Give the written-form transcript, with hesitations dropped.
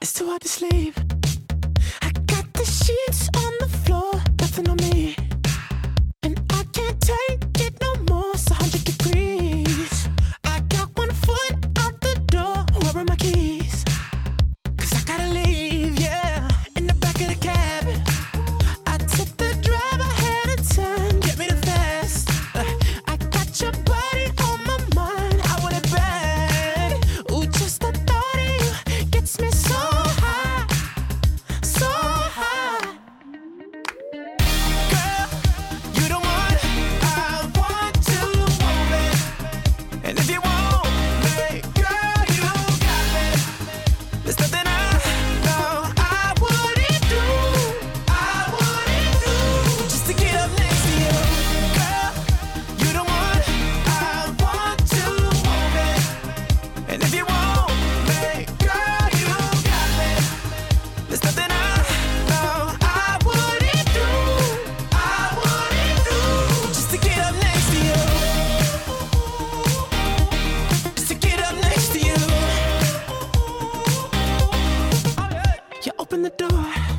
It's too hard to sleep. I got the sheets on the floor, nothing on me. And I can't take it no more, it's 100 degrees. I got 1 foot out the door, where are my keys? 'Cause I gotta leave, yeah. In the back of the cab, I tip the driver ahead of time, get me the fast. I got your body on my mind, I want it bad. Ooh, just the thought of you gets me so high, so high. Girl, you the one I want to move it. And if you want me, girl, you got me. There's nothing I know I wouldn't do, just to get up next to you. Girl, you the one I want to move it. And if you want me, girl, you got me. There's nothing I know I wouldn't do, just to get up next to you. Just to get up next to you. You open the door,